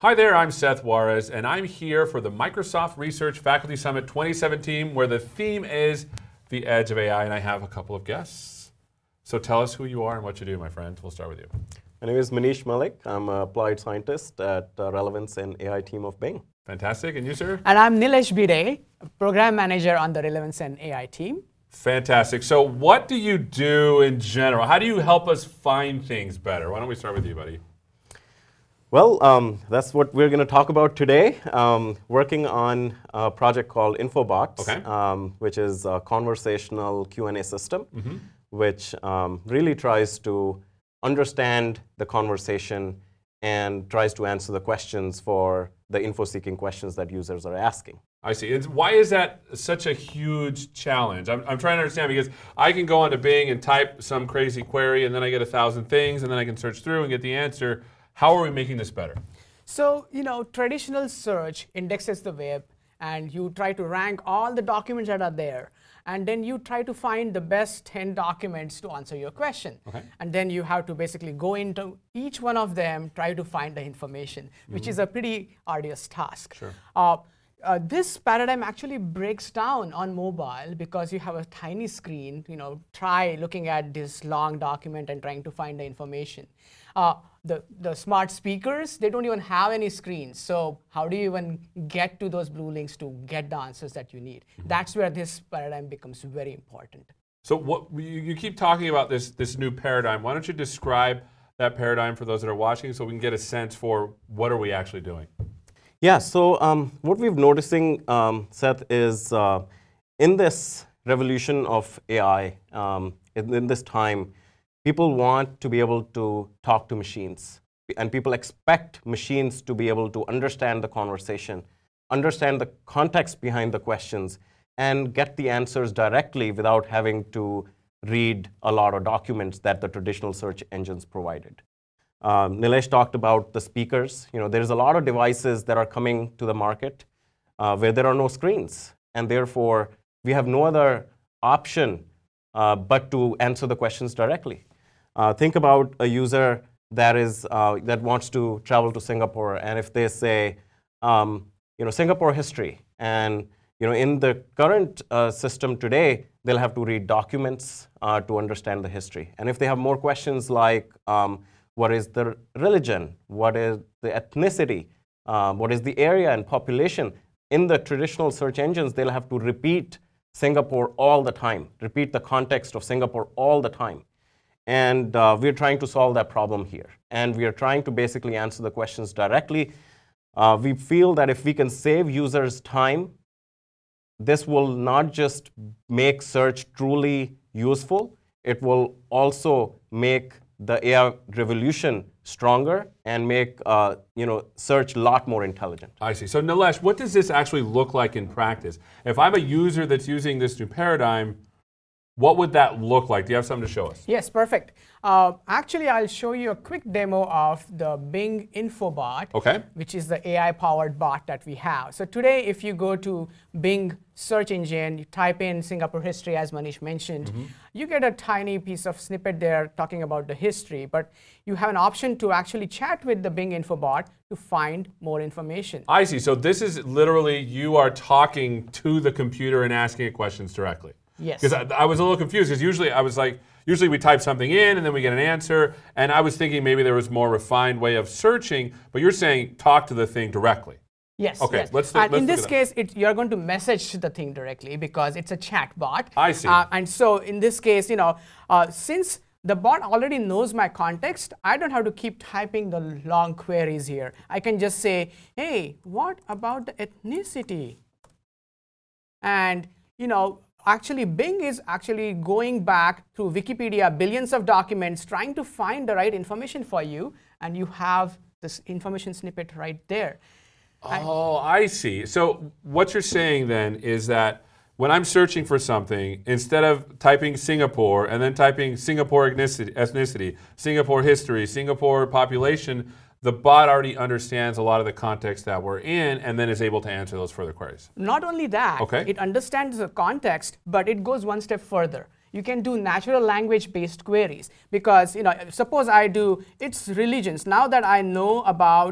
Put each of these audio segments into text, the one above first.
Hi there, I'm Seth Juarez, and I'm here for the Microsoft Research Faculty Summit 2017, where the theme is the edge of AI, and I have a couple of guests. So tell us who you are and what you do, my friend. We'll start with you. My name is Manish Malik. I'm an applied scientist at Relevance and AI team of Bing. Fantastic. And you, sir? And I'm Nilesh Bide, program manager on the Relevance and AI team. Fantastic. So what do you do in general? How do you help us find things better? Why don't we start with you, buddy? Well, that's what we're going to talk about today. Working on a project called Infobots, Okay. Which is a conversational Q&A system, which really tries to understand the conversation and tries to answer the questions for the info-seeking questions that users are asking. I see. And why is that such a huge challenge? I'm trying to understand, because I can go onto Bing and type some crazy query, and then I get 1,000 things, and then I can search through and get the answer. How are we making this better? So, traditional search indexes the web, and you try to rank all the documents that are there. And then you try to find the best 10 documents to answer your question. Okay. And then you have to basically go into each one of them, try to find the information, which is a pretty arduous task. Sure. This paradigm actually breaks down on mobile because you have a tiny screen. Try looking at this long document and trying to find the information. The smart speakers, they don't even have any screens. So how do you even get to those blue links to get the answers that you need? That's where this paradigm becomes very important. So what you keep talking about this new paradigm. Why don't you describe that paradigm for those that are watching so we can get a sense for what are we actually doing? Yeah, so what we've noticing, Seth, is in this revolution of AI, in this time, people want to be able to talk to machines. And people expect machines to be able to understand the conversation, understand the context behind the questions, and get the answers directly without having to read a lot of documents that the traditional search engines provided. Nilesh talked about the speakers. There's a lot of devices that are coming to the market where there are no screens. And therefore, we have no other option but to answer the questions directly. Think about a user that wants to travel to Singapore, and if they say, Singapore history, and in the current system today, they'll have to read documents to understand the history. And if they have more questions like, what is the religion, what is the ethnicity, what is the area and population, in the traditional search engines, they'll have to repeat Singapore all the time, repeat the context of Singapore all the time. And we're trying to solve that problem here. And we are trying to basically answer the questions directly. We feel that if we can save users time, this will not just make search truly useful, it will also make the AI revolution stronger and make search a lot more intelligent. I see. So Nilesh, what does this actually look like in practice? If I'm a user that's using this new paradigm, what would that look like? Do you have something to show us? Yes, perfect. Actually, I'll show you a quick demo of the Bing Infobot, Okay. which is the AI-powered bot that we have. So today, if you go to Bing search engine, you type in Singapore history, as Manish mentioned, you get a tiny piece of snippet there talking about the history. But you have an option to actually chat with the Bing Infobot to find more information. I see. So this is literally you are talking to the computer and asking it questions directly. Yes. Because I was a little confused, because usually we type something in and then we get an answer, and I was thinking maybe there was a more refined way of searching, but you're saying talk to the thing directly. Yes. Okay, yes. let's and in look this at case, you're going to message the thing directly because it's a chat bot. I see. And so in this case, since the bot already knows my context, I don't have to keep typing the long queries here. I can just say, hey, what about the ethnicity? And, actually, Bing is actually going back through Wikipedia, billions of documents, trying to find the right information for you, and you have this information snippet right there. Oh, I see. So what you're saying then is that when I'm searching for something, instead of typing Singapore and then typing Singapore ethnicity, Singapore history, Singapore population, the bot already understands a lot of the context that we're in and then is able to answer those further queries. Not only that, Okay. it understands the context, but it goes one step further. You can do natural language-based queries because, suppose I do, it's religions. Now that I know about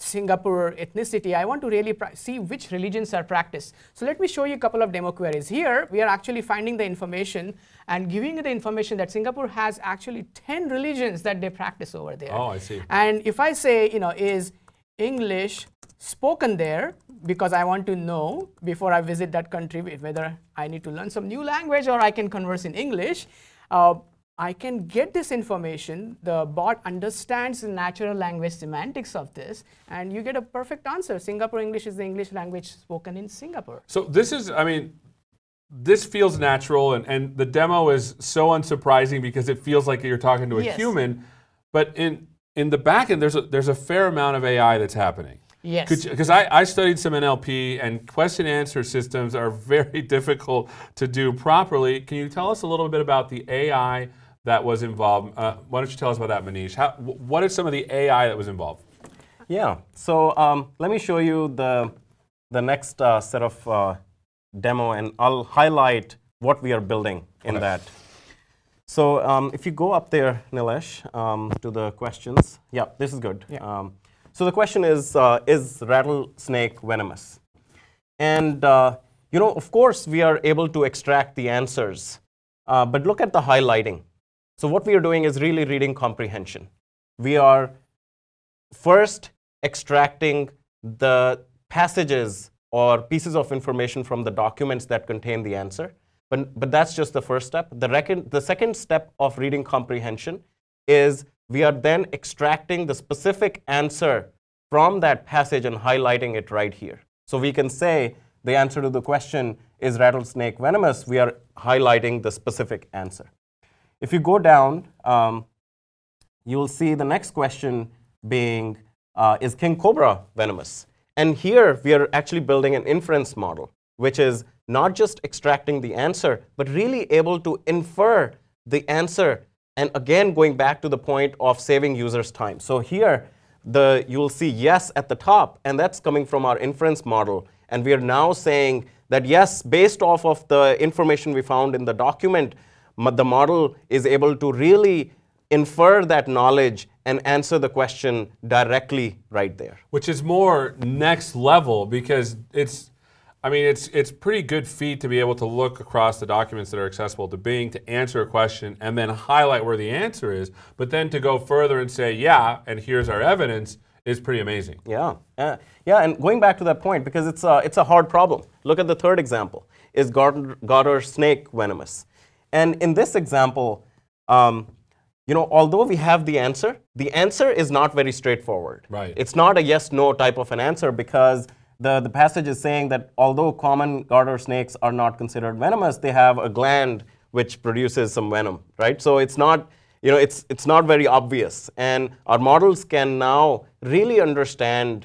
Singapore ethnicity, I want to really see which religions are practiced. So let me show you a couple of demo queries. Here, we are actually finding the information and giving you the information that Singapore has actually 10 religions that they practice over there. Oh, I see. And if I say, is English spoken there, because I want to know before I visit that country whether I need to learn some new language or I can converse in English, I can get this information. The bot understands the natural language semantics of this, and you get a perfect answer. Singapore English is the English language spoken in Singapore. So this is, this feels natural, and the demo is so unsurprising because it feels like you're talking to a Yes. human. But in the back end, there's a fair amount of AI that's happening. Yes. Because I studied some NLP, and question and answer systems are very difficult to do properly. Can you tell us a little bit about the AI that was involved? Why don't you tell us about that, Manish? What is some of the AI that was involved? Yeah. So let me show you the next set of demo, and I'll highlight what we are building in that. So if you go up there, Nilesh, to the questions. Yeah, this is good. Yeah. So the question is rattlesnake venomous? And of course, we are able to extract the answers. But look at the highlighting. So what we are doing is really reading comprehension. We are first extracting the passages or pieces of information from the documents that contain the answer. But that's just the first step. The second step of reading comprehension is we are then extracting the specific answer from that passage and highlighting it right here. So we can say the answer to the question is rattlesnake venomous. We are highlighting the specific answer. If you go down, you'll see the next question being, is king cobra venomous? And here we are actually building an inference model, which is not just extracting the answer, but really able to infer the answer. And again, going back to the point of saving users time. So here, you'll see yes at the top, and that's coming from our inference model. And we are now saying that yes, based off of the information we found in the document, the model is able to really infer that knowledge and answer the question directly right there. Which is more next level, because it's pretty good feat to be able to look across the documents that are accessible to Bing to answer a question and then highlight where the answer is, but then to go further and say, yeah, and here's our evidence, is pretty amazing. Yeah, and going back to that point, because it's a hard problem. Look at the third example. Is garter snake venomous? And in this example, although we have the answer is not very straightforward. Right. It's not a yes/no type of an answer, because the passage is saying that although common garter snakes are not considered venomous, they have a gland which produces some venom, right? So it's not, it's not very obvious. And our models can now really understand,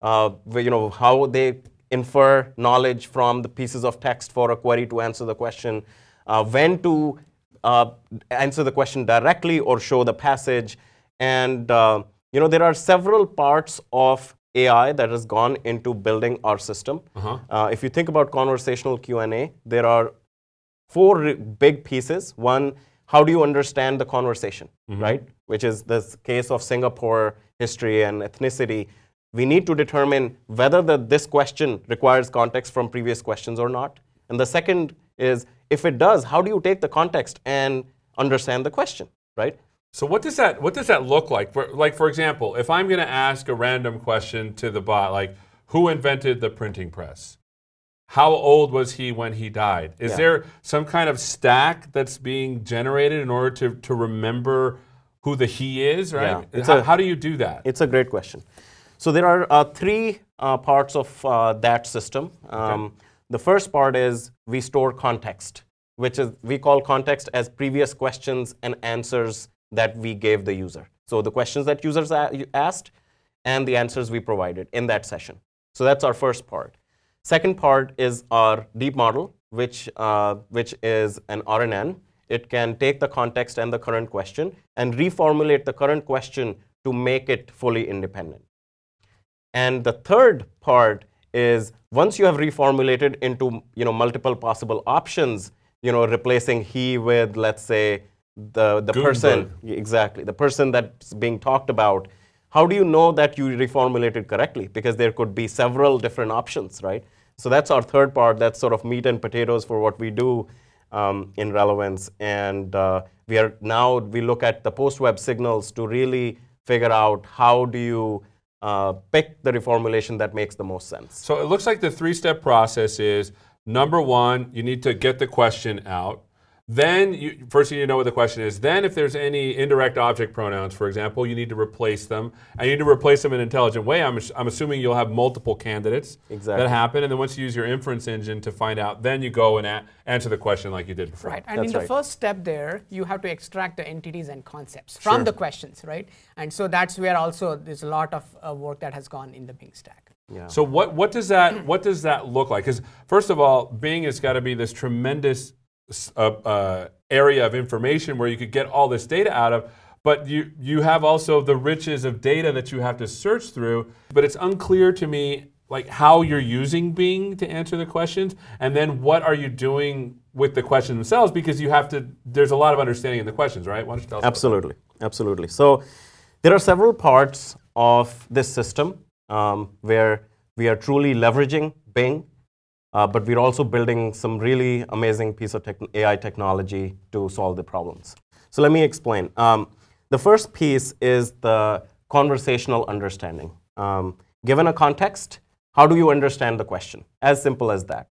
how they infer knowledge from the pieces of text for a query to answer the question, when to answer the question directly or show the passage. And there are several parts of AI that has gone into building our system. If you think about conversational Q&A, there are 4 big pieces. One, how do you understand the conversation, right? Which is the case of Singapore history and ethnicity. We need to determine whether this question requires context from previous questions or not. And the second is, if it does, how do you take the context and understand the question, right? So what does that look like? For example, if I'm going to ask a random question to the bot, like, who invented the printing press? How old was he when he died? Is there some kind of stack that's being generated in order to remember who the he is, right? Yeah. How do you do that? It's a great question. So there are 3 parts of that system. Okay. The first part is we store context, which is we call context as previous questions and answers that we gave the user. So the questions that users asked and the answers we provided in that session. So that's our first part. Second part is our deep model, which is an RNN. It can take the context and the current question and reformulate the current question to make it fully independent. And the third part is once you have reformulated into multiple possible options, replacing he with, let's say, the person, exactly, the person that's being talked about, how do you know that you reformulated correctly? Because there could be several different options, right? So that's our third part. That's sort of meat and potatoes for what we do in relevance. And we look at the post-web signals to really figure out how do you pick the reformulation that makes the most sense. So it looks like the three-step process is, number one, you need to get the question out. Then, first you need to know what the question is. Then if there's any indirect object pronouns, for example, you need to replace them. And you need to replace them in an intelligent way. I'm assuming you'll have multiple candidates that happen. And then once you use your inference engine to find out, then you go and answer the question like you did before. Right. And in the first step there, you have to extract the entities and concepts from the questions, right? And so that's where also there's a lot of work that has gone in the Bing stack. Yeah. So what does that look like? Because first of all, Bing has got to be this tremendous area of information where you could get all this data out of, but you have also the riches of data that you have to search through. But it's unclear to me like how you're using Bing to answer the questions, and then what are you doing with the questions themselves, because there's a lot of understanding in the questions, right? Why don't you tell us Absolutely, absolutely. So there are several parts of this system where we are truly leveraging Bing. But we're also building some really amazing piece of AI technology to solve the problems. So let me explain. The first piece is the conversational understanding. Given a context, how do you understand the question? As simple as that.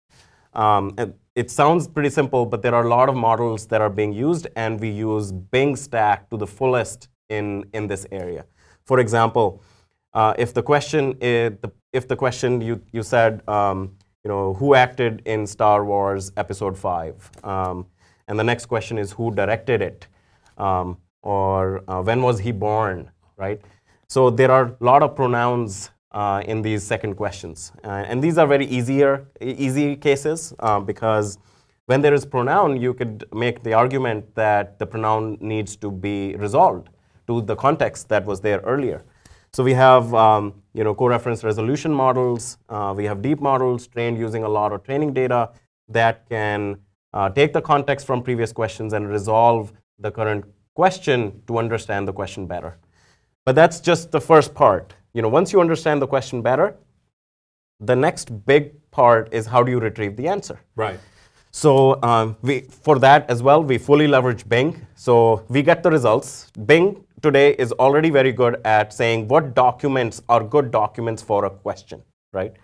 It sounds pretty simple, but there are a lot of models that are being used, and we use Bing stack to the fullest in this area. For example, if the question you said, who acted in Star Wars Episode 5? And the next question is who directed it? Or when was he born, right? So there are a lot of pronouns in these second questions. And these are very easy cases because when there is pronoun, you could make the argument that the pronoun needs to be resolved to the context that was there earlier. So we have co-reference resolution models. We have deep models trained using a lot of training data that can take the context from previous questions and resolve the current question to understand the question better. But that's just the first part. Once you understand the question better, the next big part is how do you retrieve the answer? Right. So for that as well, we fully leverage Bing. So we get the results. Bing today is already very good at saying what documents are good documents for a question, right?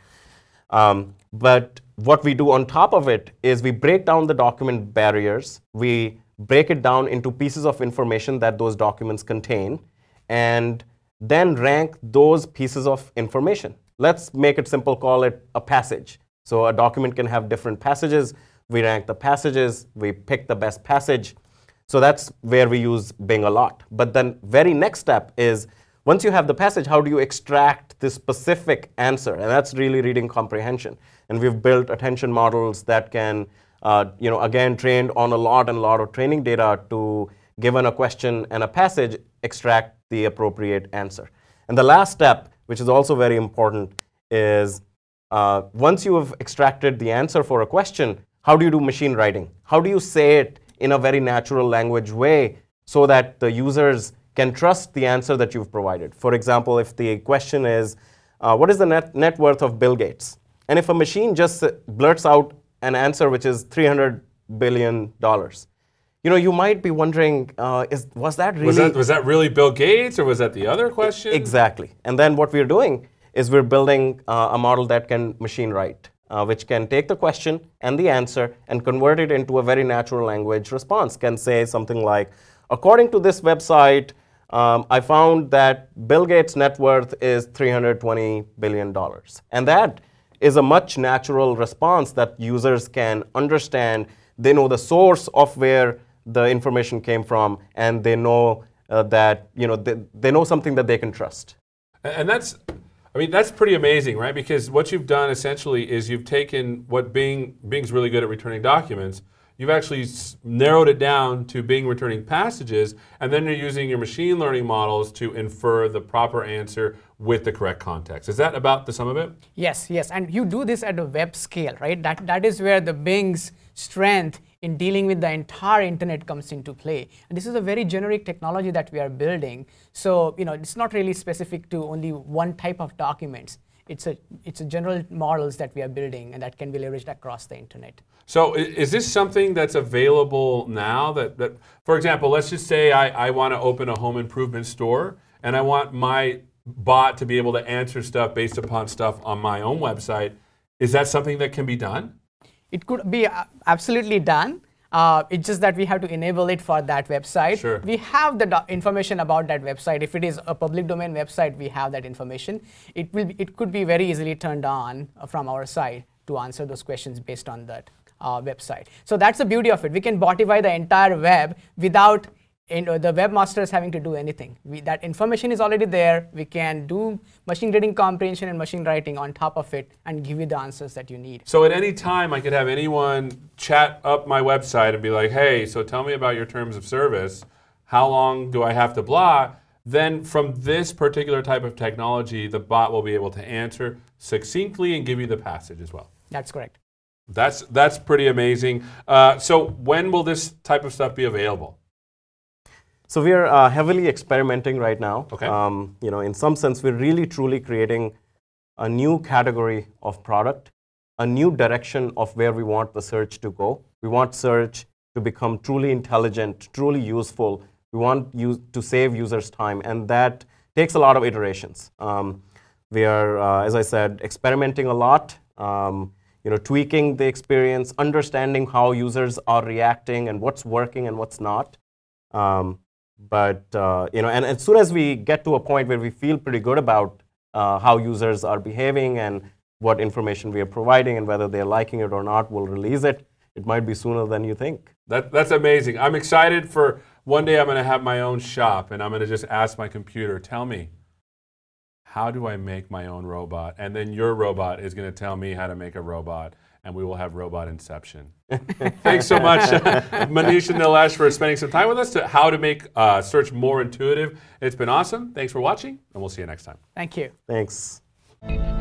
But what we do on top of it is we break down the document barriers. We break it down into pieces of information that those documents contain, and then rank those pieces of information. Let's make it simple, call it a passage. So a document can have different passages. We rank the passages. We pick the best passage. So that's where we use Bing a lot. But then very next step is, once you have the passage, how do you extract the specific answer? And that's really reading comprehension. And we've built attention models that can, again, trained on a lot of training data to, given a question and a passage, extract the appropriate answer. And the last step, which is also very important, is once you have extracted the answer for a question, how do you do machine writing? How do you say it in a very natural language way so that the users can trust the answer that you've provided? For example, if the question is, what is the net worth of Bill Gates? And if a machine just blurts out an answer which is $300 billion, you might be wondering, was that really Bill Gates, or was that the other question? Exactly. And then what we're doing is we're building a model that can machine write, which can take the question and the answer and convert it into a very natural language response. Can say something like, according to this website, I found that Bill Gates' net worth is $320 billion. And that is a much natural response that users can understand. They know the source of where the information came from, and they know that they know something that they can trust. And that's pretty amazing, right? Because what you've done essentially is you've taken what Bing's really good at returning documents. You've actually narrowed it down to Bing returning passages, and then you're using your machine learning models to infer the proper answer with the correct context. Is that about the sum of it? Yes, and you do this at a web scale, right? That is where the Bing's strength in dealing with the entire internet comes into play. And this is a very generic technology that we are building. So it's not really specific to only one type of documents. It's a general models that we are building and that can be leveraged across the internet. So is this something that's available now? That for example, let's just say I want to open a home improvement store and I want my bot to be able to answer stuff based upon stuff on my own website. Is that something that can be done? It could be absolutely done. It's just that we have to enable it for that website. Sure. We have the information about that website. If it is a public domain website, we have that information. It could be very easily turned on from our side to answer those questions based on that website. So that's the beauty of it. We can botify the entire web without the webmasters having to do anything. That information is already there. We can do machine reading comprehension and machine writing on top of it and give you the answers that you need. So at any time, I could have anyone chat up my website and be like, hey, so tell me about your terms of service. How long do I have to blah? Then from this particular type of technology, the bot will be able to answer succinctly and give you the passage as well. That's correct. That's pretty amazing. So when will this type of stuff be available? So we are heavily experimenting right now. Okay. In some sense, we're really truly creating a new category of product, a new direction of where we want the search to go. We want search to become truly intelligent, truly useful. We want you to save users time, and that takes a lot of iterations. We are, as I said, experimenting a lot. Tweaking the experience, understanding how users are reacting and what's working and what's not. And as soon as we get to a point where we feel pretty good about how users are behaving and what information we are providing and whether they're liking it or not, we'll release it. It might be sooner than you think. That's amazing. I'm excited for one day I'm going to have my own shop and I'm going to just ask my computer, tell me, how do I make my own robot? And then your robot is going to tell me how to make a robot, and we will have robot inception. Thanks so much, Manish and Nilesh, for spending some time with us to how to make search more intuitive. It's been awesome. Thanks for watching, and we'll see you next time. Thank you. Thanks.